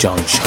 جانشان.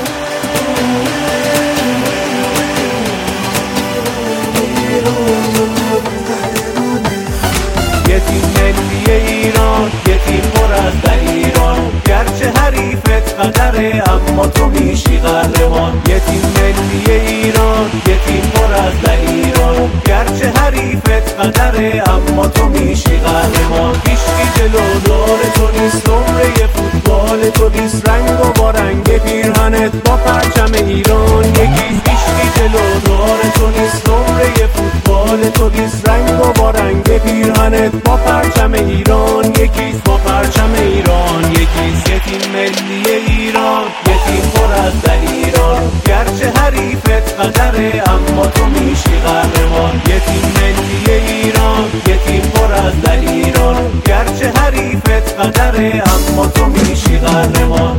یه تیم ملی ایران، یه تیم پر از دلیران، گرچه حریفت قدره اما تو میشی قهرمان. یه تیم ملی ایران، یه تیم پر از دلیران، گرچه حریفت قدره اما تو میشی قهرمان. هیچکی جلو دور تو نیست، نمره فوتبال تو نیست، رنگ و با رنگ پیرهنت با پرچم ایران یکی. هیچکی جلو دور تو نیست، نمره فوتبال تو نیست، رنگ و با رنگ پیرهنت با پرچم ایران یکی. با پرچم ایران یکی. یه تیم ملی ایران، یه تیم پر از دلیران، گرچه حریفت قدره اما تو میشی قهرمان. یه تیم ملی ایران، یه تیم پر از دلیران، گرچه حریفت قدره اما تو میشی قهرمان.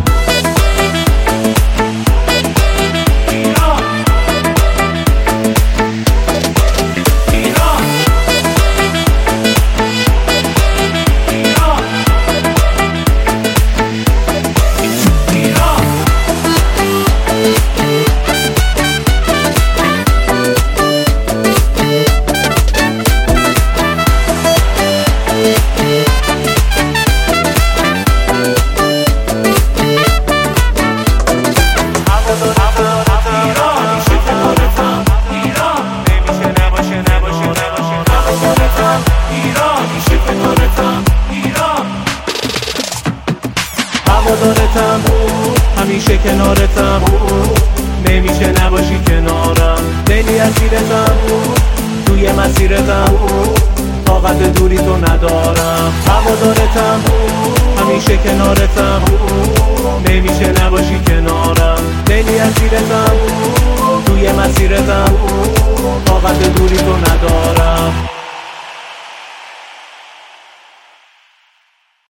هوادارتم، همیشه کنارتم، نمیشه نباشی کنارم. دلی اسیرتم، توی مسیرتم، طاقت دوری تو ندارم. هوادارتم، همیشه کنارتم، نمیشه